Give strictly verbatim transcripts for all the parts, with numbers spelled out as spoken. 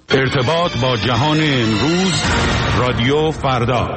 ارتباط با جهان امروز، رادیو فردا.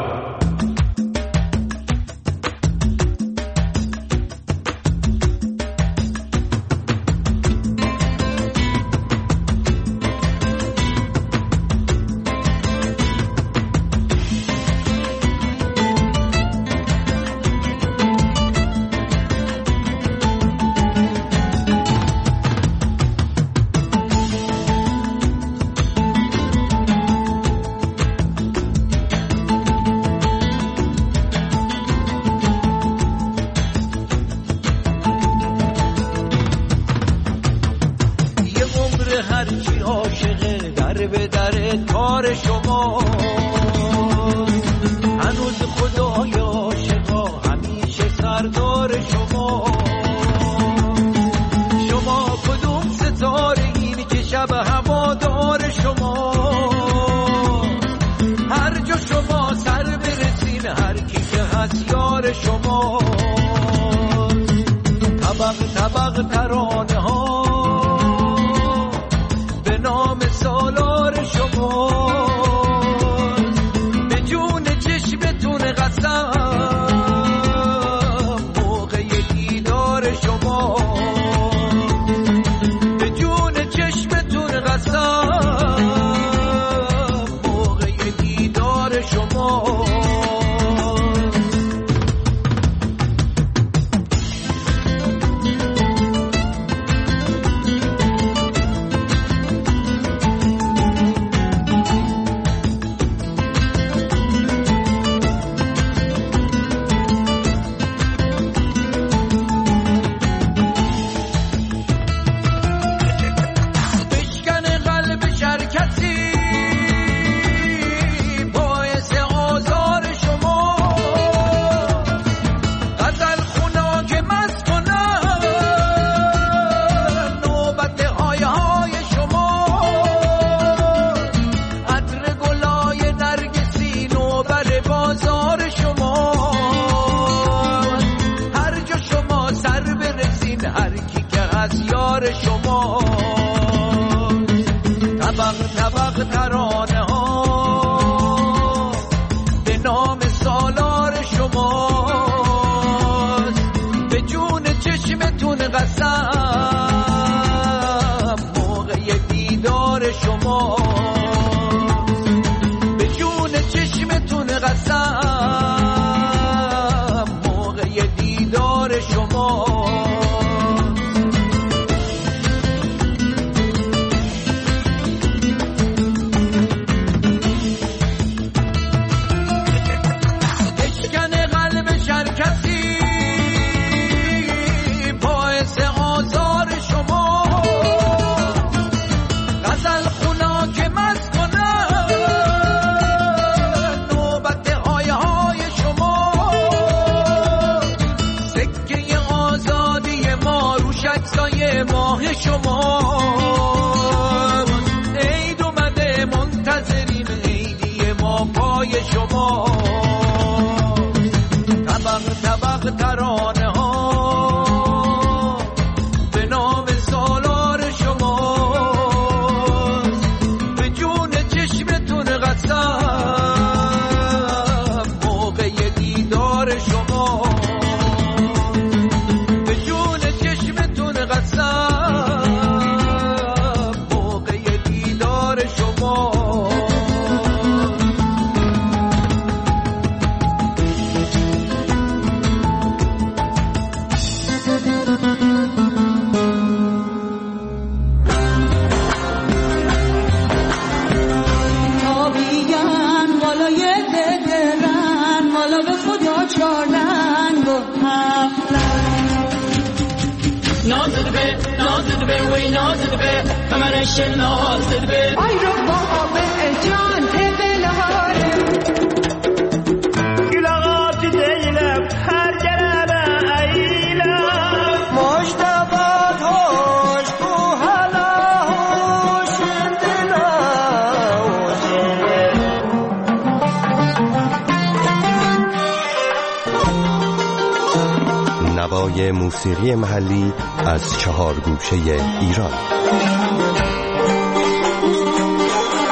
نوای موسیقی محلی از چهار گوشه ایران.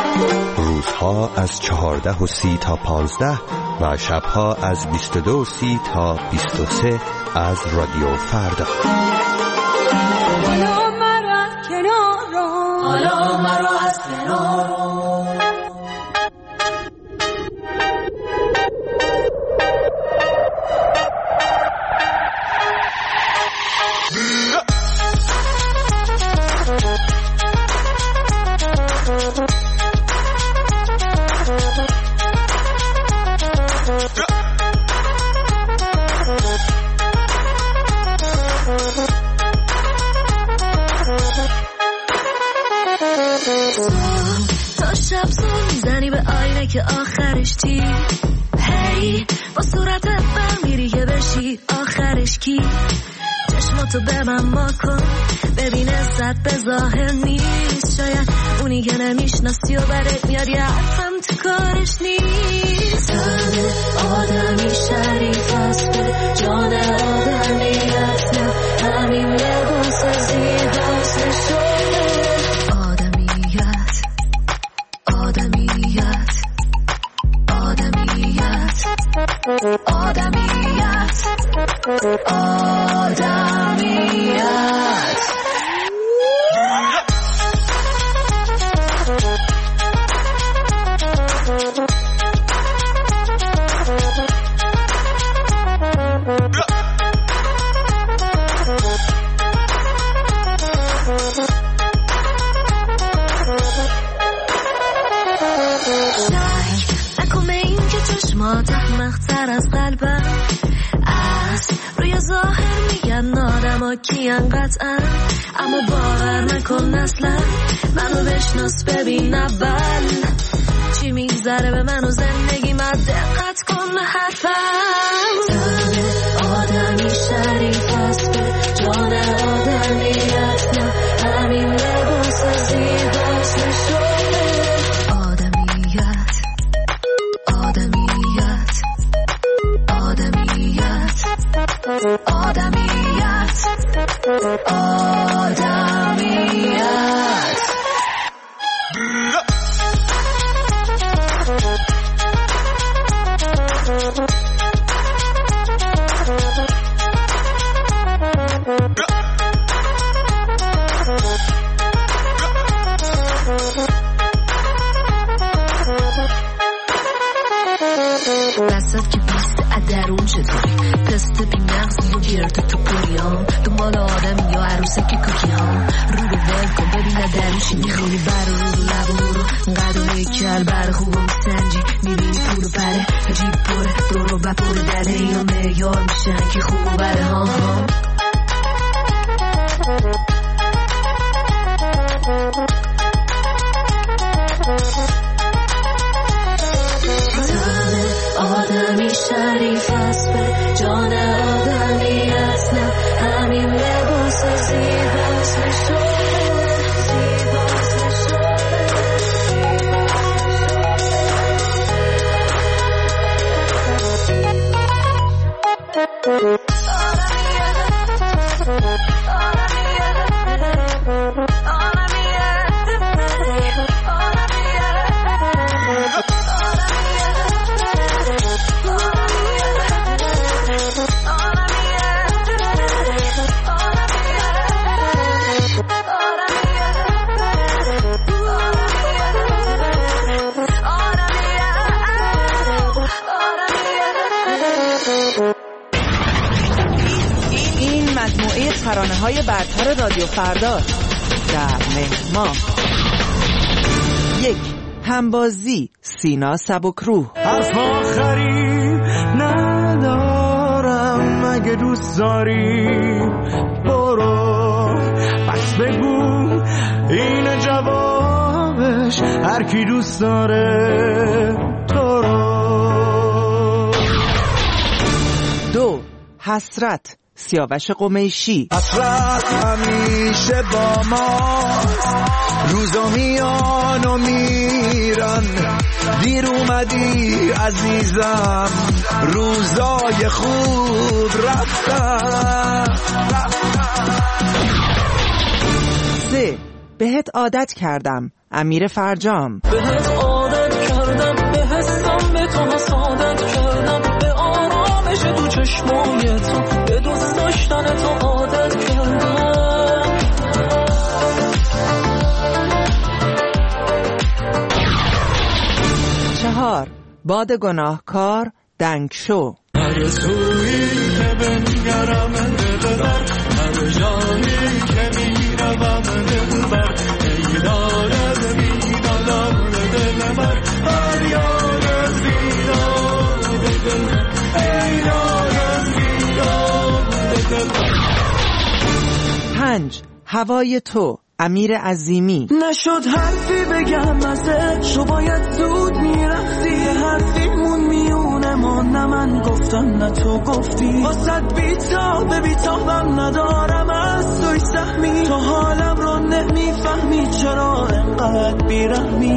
روزها از چهارده و سی تا پانزده و شبها از بیست و دو و سی تا بیست و سه از رادیو فردا. حالا مرا از کنار رو، حالا مرا از کنار رو. تا شب زون میزنی به آینه که آخرش چی؟ هی با صورتت برمیری که بشی آخرش کی؟ چشماتو به من ما کن ببین عزت به ظاهر نیست، شاید اونی که نمیشناسی و برات میاد یه حرفم تو کارش نیست. تن آدمی شریف است به جان آدمیت، نه همین لباس زیباست نشونه آدمیت. آدمیت آدمیت آدمیت آدمیت. چشمات احمق‌تر از قلبم است، روی ظاهر میگن آدما کیان قطعا، اما باور نکن اصلا منو بشناس ببین اول چی میگذره به من و زندگی من، دقت کن به حرفم. تن آدمی شریف است به جان آدمیت، نه همین لباس زیباست نشونه آدمیت. آدمیت آدمیت آدمیت آدمیت. دستت که بیست ادرون چطوری تست بی مغزی و گرد تو پوریام، دنبال آدم یا عروسه که کوکی ها رو رو ول کن ببینه درونشی میخونی برو رو رو لبو رو اینقدر و کل بر خوب و میسنجی میبینی پول و پره جیب پره دور و بپور دره یا میار میشن که خوب و بره ها ها. آدمی شریف است به جان آدمیت، نه همین لباس زیباست نشونه زیباست نشونه. ترانه‌های برتر رادیو فردا در مهما. یک، همبازی سینا سبکروح. حرف آخری ندارم، اگه دوست داری برو بس بگو این جوابش، هر کی دوست داره تو رو. دو، حسرت سیاوش قمیشی. حسرت همیشه با ما، روزا میان و میرن، دیر اومدی عزیزم، روزای خوب رفتن. سه، بهت عادت کردم امیر فرجام. بهت عادت کردم دل تو حسادت کردم، به آرامش تو چشمای تو، به دوست داشتن تو عادت کردم. چهار، باد گناهکار دنگ شو. هر سویی که بنگرم دلبر، هر جایی که میروم دلبر، ای دارد بیدادم دلبر، هر یارد بیداد دلبر، ای دارد بیداد دلبر. پنج، هوای تو امیر عظیمی. نشد حرفی بگم ازش، تو باید زود میرفتی، حرفیمون میونه ما، نه من گفتم نه تو گفتی، واسد بیتاب بیتابم ندارم از توی سهمی، تو حالم رو نمیفهمی چرا انقدر بیرحمی.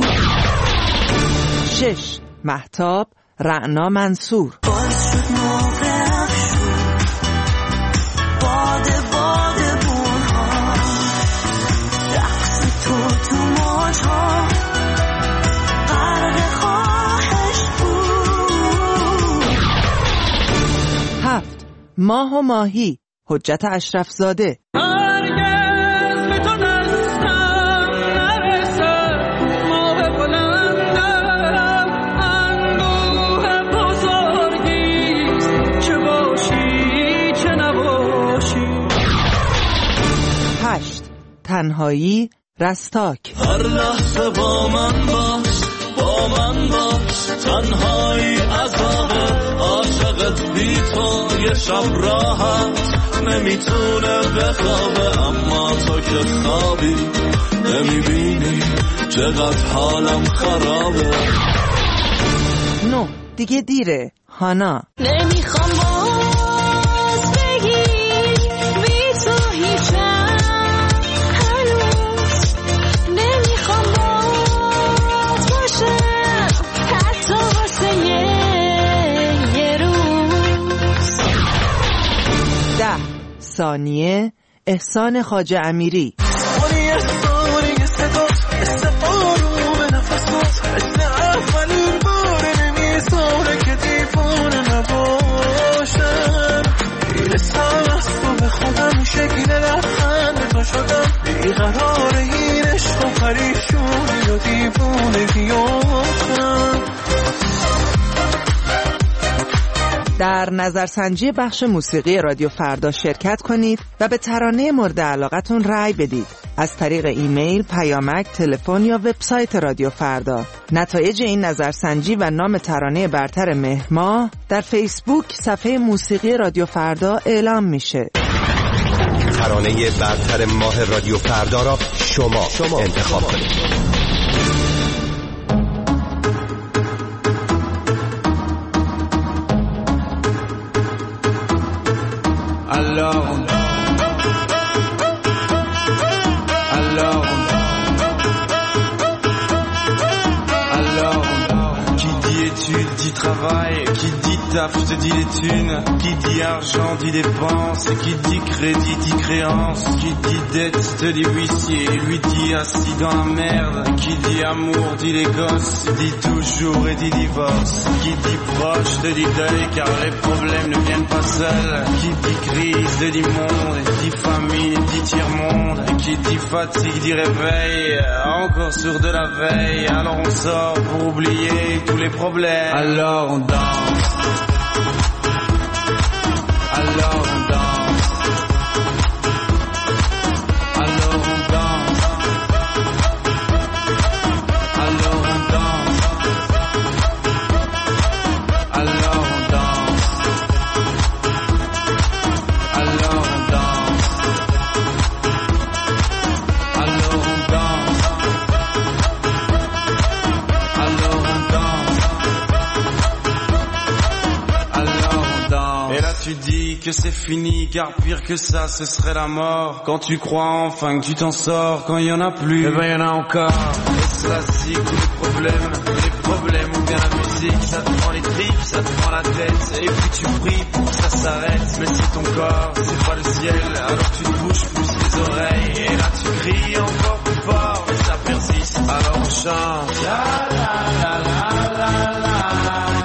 شش، مهتاب رعنا منصور. باعث شد موقع افشون باده باده بونها، رقص تو تو موجها غرق خواهش بود. هفت، ماه و ماهی حجت اشرف زاده. هرگز به تو دستم نرسه، ماه بلندم اندوه بزرگیست، چه باشی چه نباشی. هشت، تنهایی رستاک. هر لحظه با من باش، با من باش، تنهایی عذابه، عاشقت بی تو یه شب راحت نمیتونه بخوابه، اما تو که خوابی نمیبینی چقدر حالم خرابه. نه، دیگه دیره هانا. نمیخوام باز بگی بی تو هیچم هنوز، نمیخوام باز باشم حتی واسه یه روز. ده، ثانیه احسان خواجه امیری. اونی احسانی صدات مثل آروم نفسات، مثل اولین بار نمیذاره که دیوانه نباشم، میرسم از تو به خودم شکل لبخند تو شدم، بیقرار این عشق و پریشونی و دیوانگیاتم. در نظرسنجی بخش موسیقی رادیو فردا شرکت کنید و به ترانه مورد علاقتون رأی بدید از طریق ایمیل، پیامک، تلفن یا وبسایت رادیو فردا. نتایج این نظرسنجی و نام ترانه برتر مهر ماه در فیسبوک صفحه موسیقی رادیو فردا اعلام میشه. ترانه برتر ماه رادیو فردا را شما, شما انتخاب کنید. Alors, alors, alors, qui dit études dit travail, qui dit taf te dit les thunes, qui dit argent dit dépenses, qui dit crédit dit créance, qui dit dette te dit huissier, lui dit assis dans la merde, qui dit amour dit les gosses, dit toujours et dit divorce, qui dit proche te dit deuil car les problèmes ne viennent pas seuls, qui dit crise te dit monde, dit famille dit tiers-monde, qui dit fatigue dit réveil, encore sur de la veille, alors on sort pour oublier tous les problèmes, alors on danse, alors on danse, alors on danse, alors on danse, alors on danse, alors on danse, alors on danse, alors on danse, alors on danse. Et là tu dis que c'est fini, car pire que ça ce serait la mort. Quand tu crois enfin que tu t'en sors, quand il y en a plus, eh ben il y en a encore. Et cela c'est tous les problèmes, les problèmes ou bien la musique, ça te prend les tripes, ça te prend la tête, et puis tu pries pour que ça s'arrête. Mais si ton corps c'est pas le ciel, alors tu te bouges plus les oreilles, et là tu cries encore plus fort, mais ça persiste. Alors on chante la la la la la la la.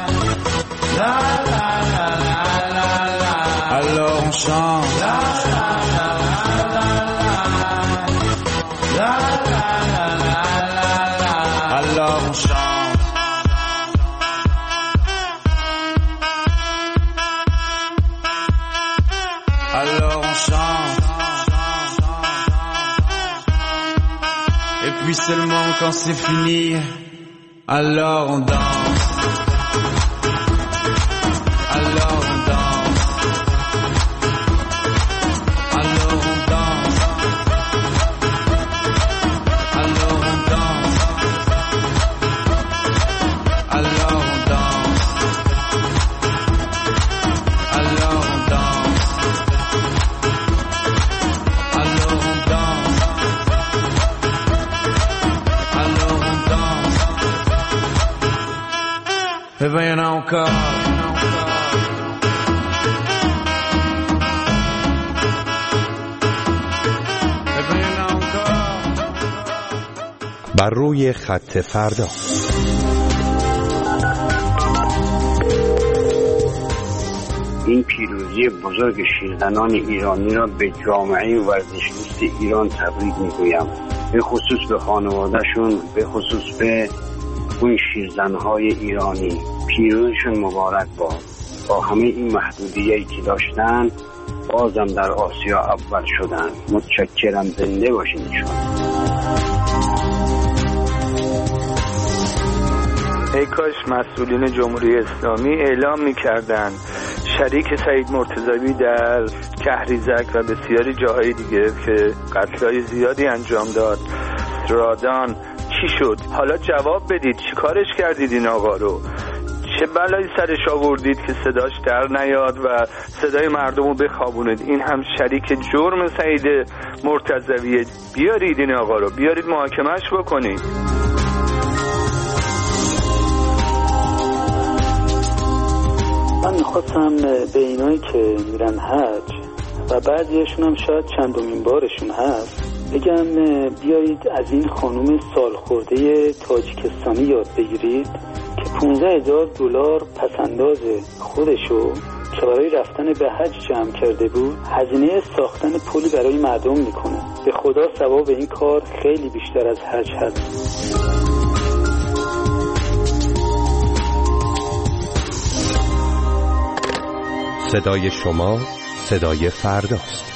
seulement quand c'est fini, alors on danse. Alors on danse. Alors on danse. Alors on danse. Alors on danse. Alors on danse. Alors on danse. Alors on danse. Et ben y'en a encore. بر روی خط فردا. این پیروزی بزرگ شیرزنان ایرانی را به جامعه ورزشگوست ایران تبریک میگویم، به خصوص به خانوادهشون، به خصوص به اون شیرزنهای ایرانی. پیروزشون مبارک باد. با همه این محدودیتی که داشتن بازم در آسیا اول شدن. متشکرم، زنده باشین ایشان. ای کاش مسئولین جمهوری اسلامی اعلام می‌کردند شریک سعید مرتضوی در کهریزک و بسیاری جاهای دیگه که قتل‌های زیادی انجام داد، رادان، چی شد؟ حالا جواب بدید، چی کارش کردید این آقا رو؟ چه بلایی سرش آوردید که صداش در نیاد و صدای مردم رو بخوابونید؟ این هم شریک جرم سعید مرتضویه. بیارید این آقا رو، بیارید محاکمه‌اش بکنید. من میخواستم به اینایی که میرن حج و بعضیشون هم شاید چندمین بارشون هست بگم بیایید از این خانم سالخورده تاجیکستانی یاد بگیرید که پونزده هزار دلار پسنداز خودشو که برای رفتن به حج جمع کرده بود هزینه ساختن پلی برای مردم میکنه. به خدا ثواب این کار خیلی بیشتر از حج هست. صدای شما صدای فرداست.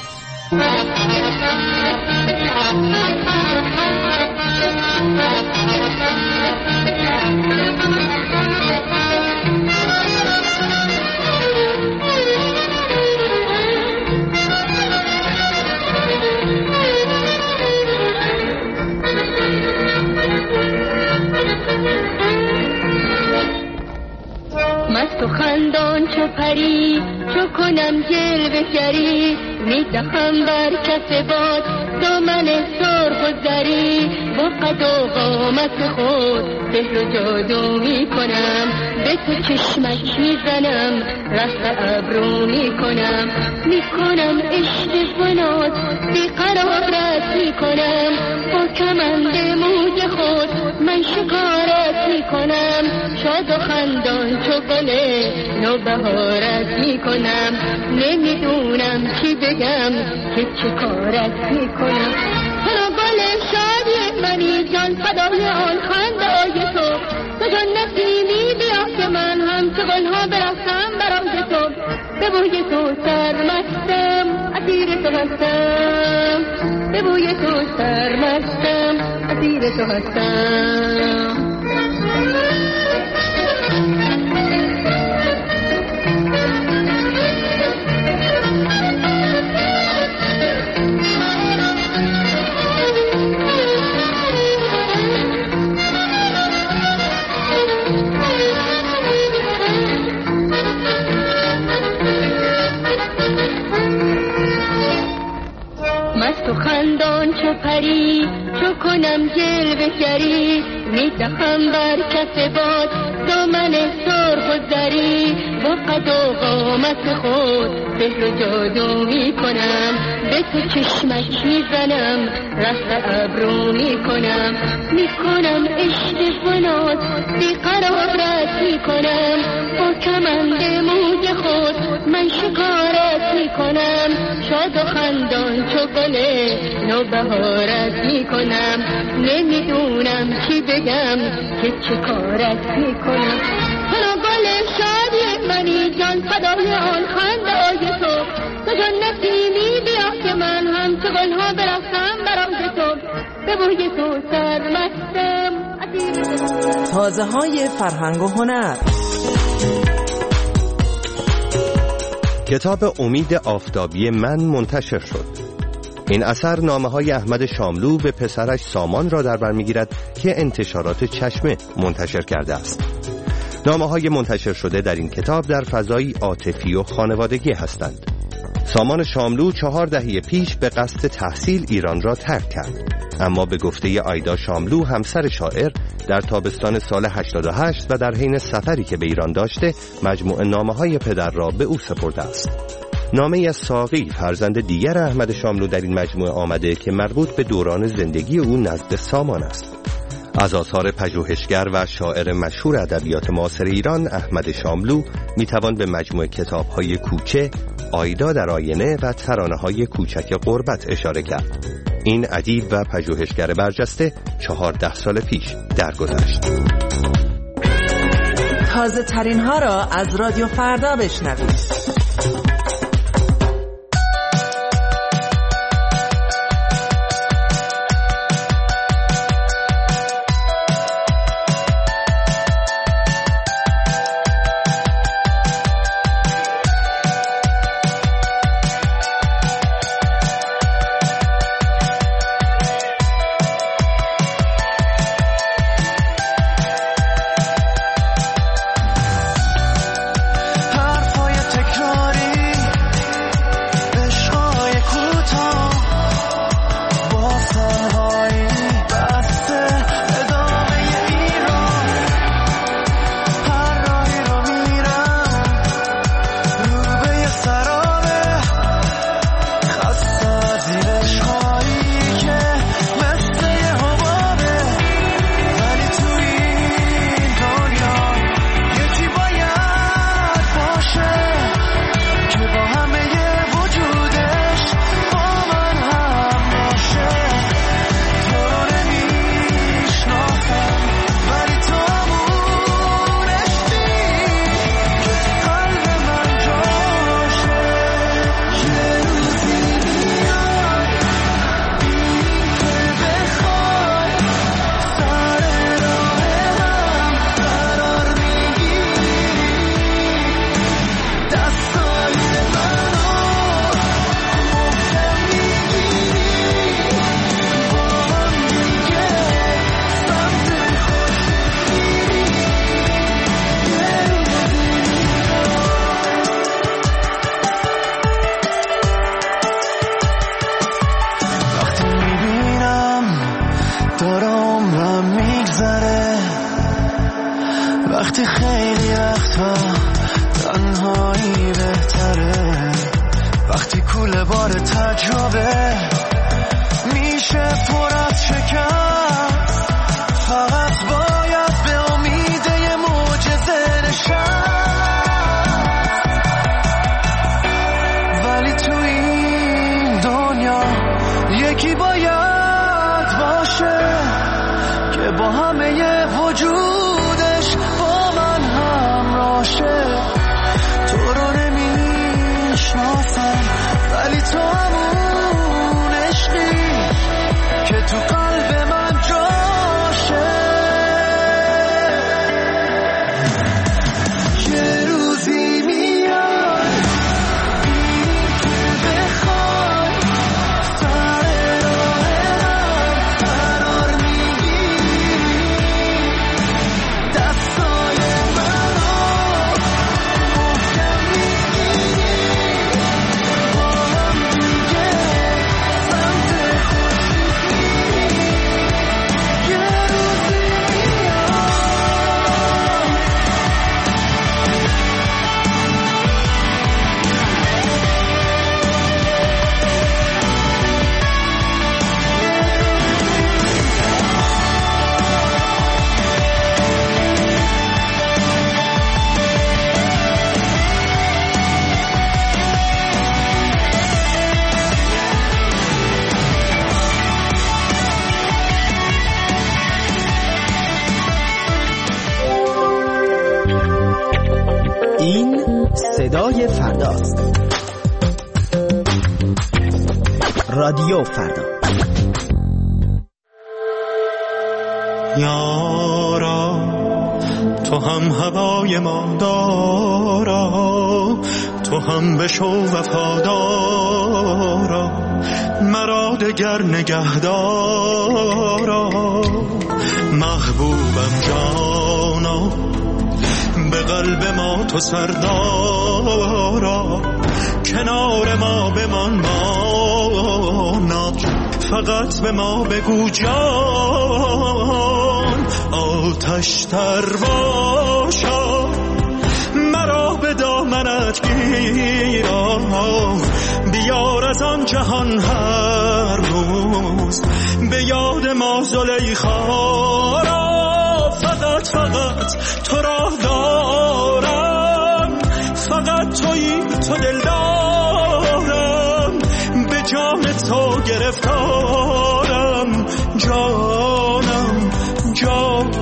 مست و خندان چو پری چو کنم جلوه گری میدهم بر کف باد دامن سرخ و زری با قد و قامت خود سحر و جادو میکنم به تو چشمک میزنم رفع ابرو میکنم میکنم عشق بنات بیقرارت میکنم با کمند موج خود من شکارت میکنم شاد و خندان چو گل نوبهارت میکنم نمیدونم چی بگم که چه کارت میکنم تو گل شادی منی جان فدای آن خندای تو تو جان نسیمی بیا که من هم تو گلها برفتم برای تو به بوی تو سرمستم اسیر تو هستم به بوی تو سرمستم اسیر تو هستم مست و خندان چو پری چو کنم جلوه گری میدهم بر کف باد دامن سرخ و زری با قد و قامت خود سحر و جادو میکنم به تو چشمک میزنم رفع ابرو میکنم میکنم عشق بنات بیقرارت میکنم با کمند موج خود من شکارت میکنم شاد و خندان چو گل نوبهارت میکنم نمیدونم چی بگم که چه کارت میکنم تو گل شادی منی جان فدای آن خندای تو تو جان نسیمی بیا که من هم تو گلها برفتم برای تو به هوای تو سرمستم. تازه های فرهنگ و هنر. کتاب امید آفتابی من منتشر شد. این اثر نامه‌های احمد شاملو به پسرش سامان را در بر می‌گیرد که انتشارات چشمه منتشر کرده است. نامه‌های منتشر شده در این کتاب در فضایی عاطفی و خانوادگی هستند. سامان شاملو چهار دهه پیش به قصد تحصیل ایران را ترک کرد، اما به گفته آیدا شاملو همسر شاعر در تابستان سال هشتاد و هشت و در حین سفری که به ایران داشته مجموعه نامه‌های پدر را به او سپرده است. نامه از ساقی فرزند دیگر احمد شاملو در این مجموعه آمده که مربوط به دوران زندگی او نزد سامان است. از آثار پژوهشگر و شاعر مشهور ادبیات معاصر ایران احمد شاملو میتوان به مجموعه کتاب‌های کوچه، آیدا در آینه و ترانه‌های کوچک غربت اشاره کرد. این ادیب و پژوهشگر برجسته چهارده سال پیش درگذشت. تازه ترین ها را از رادیو فردا بشنوید. وقتی خیلی وقتا تنهایی بهتره، وقتی کوله بار تجربه میشه پر از شکست، فقط باید به امید یه معجزه نشست. ولی تو این دنیا یکی باید باشه که با همه یه وجودش با من همراشه. تو رو نمیشناسم ولی تو همون عشقی که تو قلب من جاشه. یه روزی میاد این که بخوای سر راه من قرار میگیری، دستای منو محکم میگیری، با هم دیگه سمت خورشید میری. یه روزی این صدای فرداست. رادیو فردا. یارا تو هم هوای ما دارا، تو هم بشو وفادارا، مرا دگر نگهدارا. محبوبم جانا به قلب ما تو سردارا، کنار ما بمان مانا، فقط به ما بگو جان آتش تر باشا، مرا به دامنت گیرا، بیار از آن جهان هر روز به یاد ما زلیخا را. فقط فقط تو را دارم، فقط تویی تو دل دارم، به جان تو گرفتارم، جانم جان.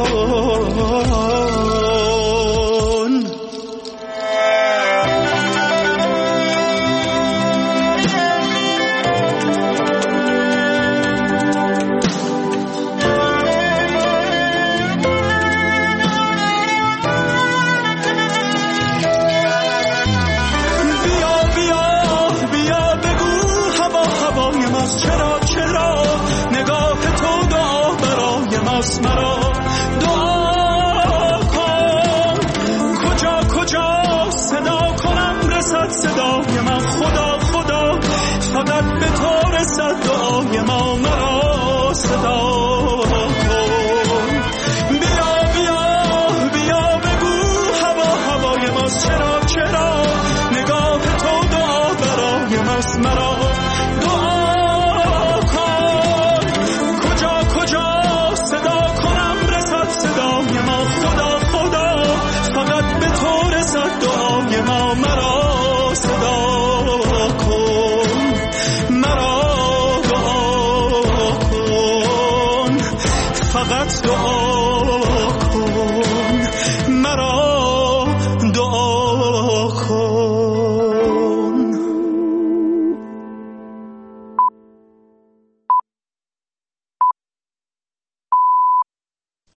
مرا دعا کن، کجا کجا صدا کنم رسد صدای من، خدا خدا فقط به تو رسد دعای ما، مرا صدا کن. بیا بیا بیا بگو هوا هوای ماست، چرا چرا نگاه تو دعا برای ماست، مرا فقط دعا